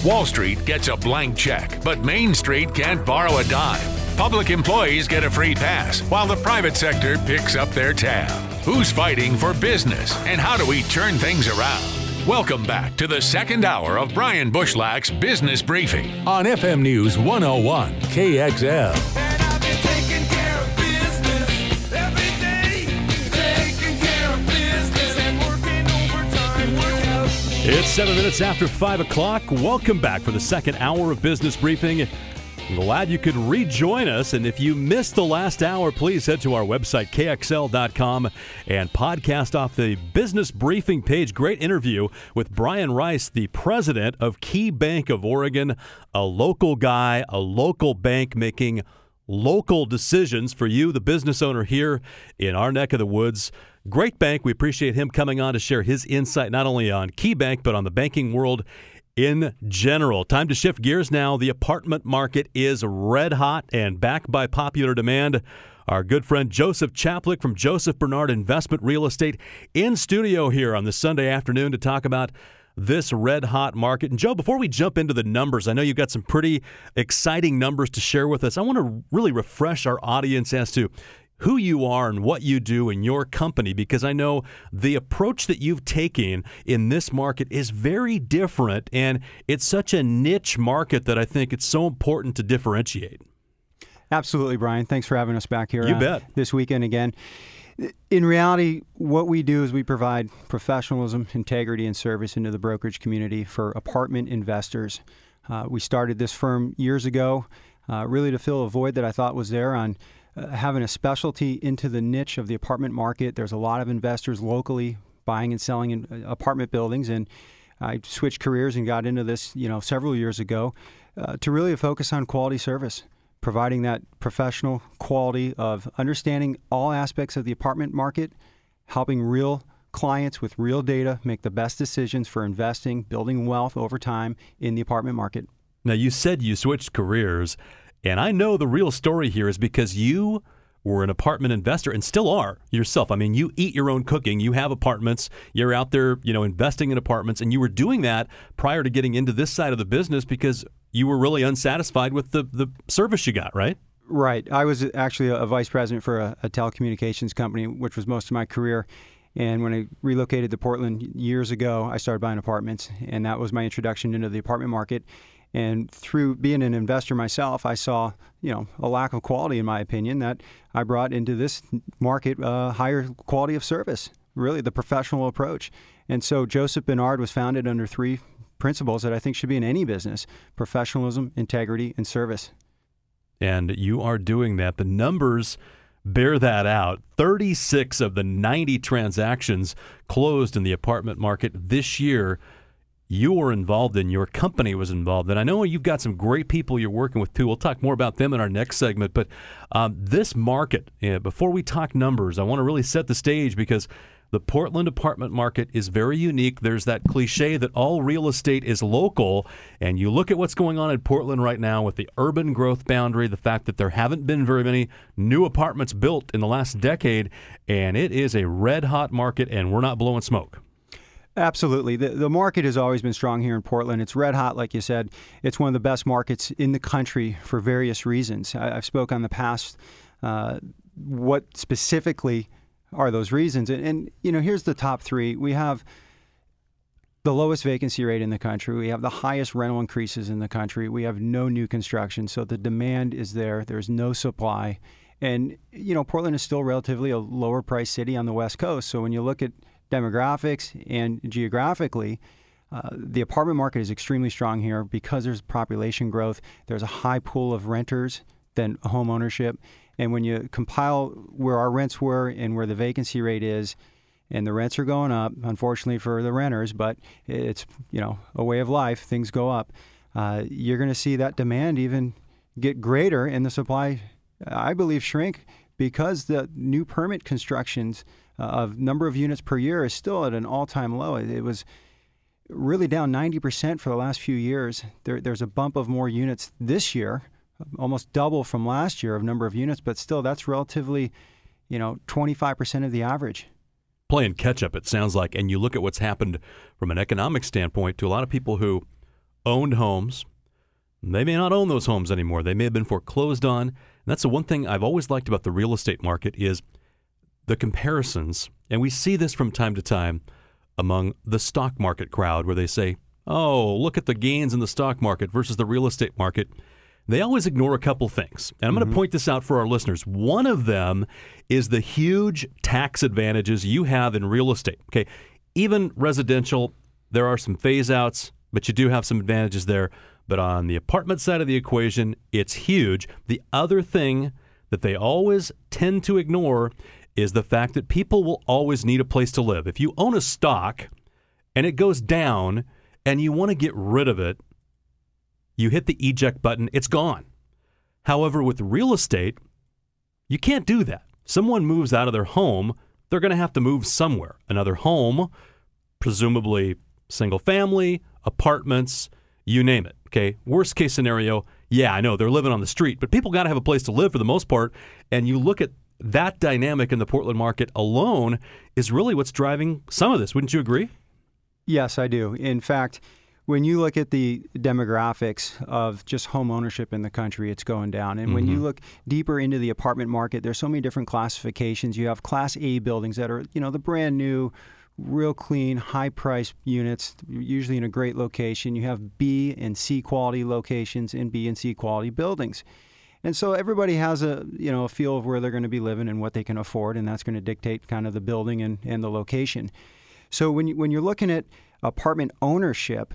Wall Street gets a blank check, but Main Street can't borrow a dime. Public employees get a free pass, while the private sector picks up their tab. Who's fighting for business, and how do we turn things around? Welcome back to the second hour of Brian Bushlach's Business Briefing on FM News 101 KXL. And I've been taking care of business every day. Taking care of business and working overtime. It's 7 minutes after 5 o'clock. Welcome back for the second hour of Business Briefing. Glad you could rejoin us. And if you missed the last hour, please head to our website, KXL.com, and podcast off the Business Briefing page. Great interview with Brian Rice, the president of Key Bank of Oregon, a local guy, a local bank making local decisions for you, the business owner here in our neck of the woods. Great bank. We appreciate him coming on to share his insight not only on Key Bank, but on the banking world in general. Time to shift gears now. The apartment market is red hot and backed by popular demand. Our good friend Joseph Chaplick from Joseph Bernard Investment Real Estate in studio here on this Sunday afternoon to talk about this red hot market. And Joe, before we jump into the numbers, I know you've got some pretty exciting numbers to share with us. I want to really refresh our audience as to who you are and what you do in your company, because I know the approach that you've taken in this market is very different, and it's such a niche market that I think it's so important to differentiate. Absolutely, Brian. Thanks for having us back here You bet. This weekend again. In reality, what we do is we provide professionalism, integrity, and service into the brokerage community for apartment investors. We started this firm years ago really to fill a void that I thought was there on having a specialty into the niche of the apartment market. There's a lot of investors locally buying and selling in apartment buildings, and I switched careers and got into this, several years ago to really focus on quality service, providing that professional quality of understanding all aspects of the apartment market, helping real clients with real data make the best decisions for investing, building wealth over time in the apartment market. Now, you said you switched careers, and I know the real story here is because you were an apartment investor and still are yourself. I mean, you eat your own cooking. You have apartments. You're out there, investing in apartments, and you were doing that prior to getting into this side of the business because you were really unsatisfied with the service you got, right? Right. I was actually a vice president for a telecommunications company, which was most of my career. And when I relocated to Portland years ago, I started buying apartments, and that was my introduction into the apartment market. And through being an investor myself, I saw, a lack of quality, in my opinion, that I brought into this market higher quality of service, really the professional approach. And so Joseph Bernard was founded under three principles that I think should be in any business: professionalism, integrity, and service. And you are doing that. The numbers bear that out. 36 of the 90 transactions closed in the apartment market this year you were involved in, your company was involved in. I know you've got some great people you're working with, too. We'll talk more about them in our next segment. But this market, before we talk numbers, I want to really set the stage because the Portland apartment market is very unique. There's that cliche that all real estate is local, and you look at what's going on in Portland right now with the urban growth boundary, the fact that there haven't been very many new apartments built in the last decade, and it is a red-hot market, and we're not blowing smoke. Absolutely. The market has always been strong here in Portland. It's red hot, like you said. It's one of the best markets in the country for various reasons. I've spoken in the past what specifically are those reasons. And here's the top three. We have the lowest vacancy rate in the country. We have the highest rental increases in the country. We have no new construction. So the demand is there. There's no supply. And, Portland is still relatively a lower price city on the West Coast. So when you look at demographics and geographically, the apartment market is extremely strong here because there's population growth. There's a high pool of renters than home ownership. And when you compile where our rents were and where the vacancy rate is, and the rents are going up, unfortunately for the renters, but it's, a way of life, things go up, you're going to see that demand even get greater and the supply, I believe, shrink because the new permit constructions of number of units per year is still at an all-time low. It was really down 90% for the last few years. There's a bump of more units this year, almost double from last year of number of units, but still that's relatively, 25% of the average. Playing catch-up, it sounds like, and you look at what's happened from an economic standpoint to a lot of people who owned homes. They may not own those homes anymore. They may have been foreclosed on. And that's the one thing I've always liked about the real estate market is the comparisons. And we see this from time to time among the stock market crowd where they say, oh, look at the gains in the stock market versus the real estate market. They always ignore a couple things. And I'm going to point this out for our listeners. One of them is the huge tax advantages you have in real estate. Okay, even residential, there are some phase outs, but you do have some advantages there. But on the apartment side of the equation, it's huge. The other thing that they always tend to ignore is the fact that people will always need a place to live. If you own a stock and it goes down and you want to get rid of it, you hit the eject button, it's gone. However, with real estate, you can't do that. Someone moves out of their home, they're going to have to move somewhere. Another home, presumably single family, apartments, you name it. Okay, worst case scenario, yeah, I know they're living on the street, but people got to have a place to live for the most part. And you look at that dynamic in the Portland market alone is really what's driving some of this. Wouldn't you agree? Yes, I do. In fact, when you look at the demographics of just home ownership in the country, it's going down. And when you look deeper into the apartment market, there's so many different classifications. You have Class A buildings that are, the brand new, real clean, high-priced units, usually in a great location. You have B and C quality locations in B and C quality buildings. And so everybody has a feel of where they're going to be living and what they can afford, and that's going to dictate kind of the building and the location. So when you're looking at apartment ownership,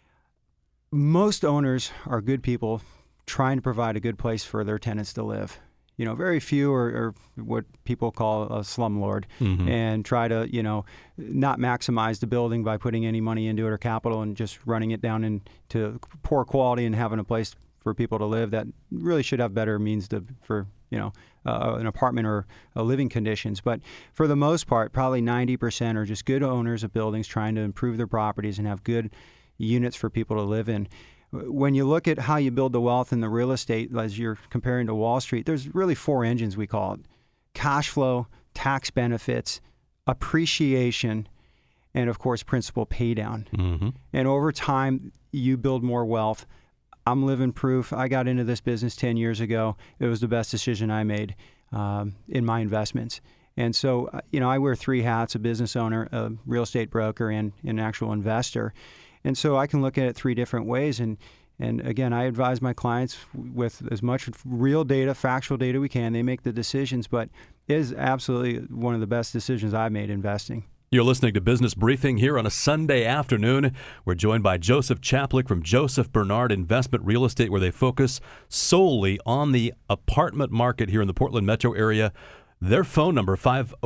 most owners are good people trying to provide a good place for their tenants to live. Very few are what people call a slumlord and try to, not maximize the building by putting any money into it or capital and just running it down into poor quality and having a place for people to live that really should have better means for an apartment or living conditions. But for the most part, probably 90% are just good owners of buildings trying to improve their properties and have good units for people to live in. When you look at how you build the wealth in the real estate, as you're comparing to Wall Street, there's really four engines, we call it. Cash flow, tax benefits, appreciation, and of course, principal pay down. And over time, you build more wealth. I'm living proof. I got into this business 10 years ago. It was the best decision I made in my investments. And so, I wear three hats: a business owner, a real estate broker, and an actual investor. And so I can look at it three different ways. And again, I advise my clients with as much real data, factual data we can. They make the decisions, but it is absolutely one of the best decisions I've made investing. You're listening to Business Briefing here on a Sunday afternoon. We're joined by Joseph Chaplik from Joseph Bernard Investment Real Estate, where they focus solely on the apartment market here in the Portland metro area. Their phone number,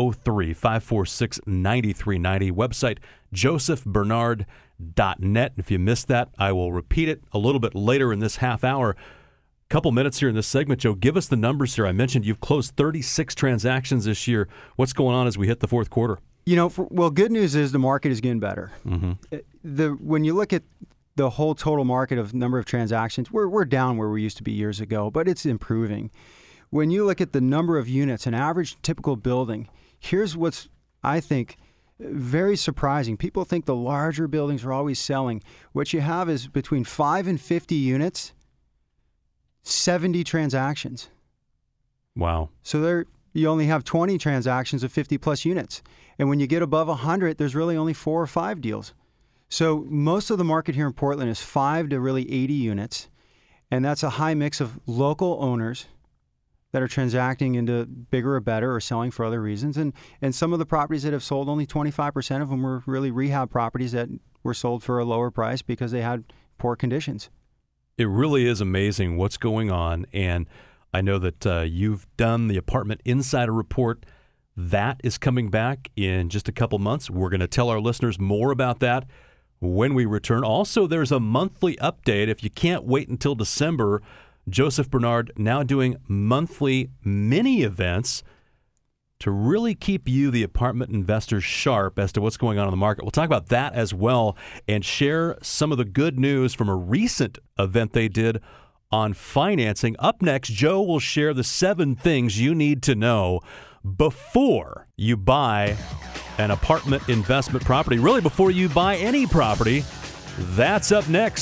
503-546-9390. Website, josephbernard.net. If you missed that, I will repeat it a little bit later in this half hour. Couple minutes here in this segment, Joe. Give us the numbers here. I mentioned you've closed 36 transactions this year. What's going on as we hit the fourth quarter? Good news is the market is getting better. When you look at the whole total market of number of transactions, we're down where we used to be years ago, but it's improving. When you look at the number of units, an average typical building, here's what's, I think, very surprising. People think the larger buildings are always selling. What you have is between 5 and 50 units, 70 transactions. Wow. So you only have 20 transactions of 50 plus units. And when you get above 100, there's really only 4 or 5 deals. So most of the market here in Portland is 5 to really 80 units. And that's a high mix of local owners that are transacting into bigger or better or selling for other reasons. And some of the properties that have sold, only 25% of them were really rehab properties that were sold for a lower price because they had poor conditions. It really is amazing what's going on. And I know that you've done the Apartment Insider Report. That is coming back in just a couple months. We're going to tell our listeners more about that when we return. Also, there's a monthly update. If you can't wait until December, Joseph Bernard now doing monthly mini events to really keep you, the apartment investor, sharp as to what's going on in the market. We'll talk about that as well and share some of the good news from a recent event they did on financing. Up next, Joe will share the 7 things you need to know before you buy an apartment investment property, really before you buy any property. That's up next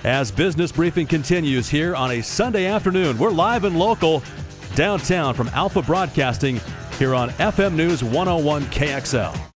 as Business Briefing continues here on a Sunday afternoon. We're live and local downtown from Alpha Broadcasting here on FM News 101 KXL.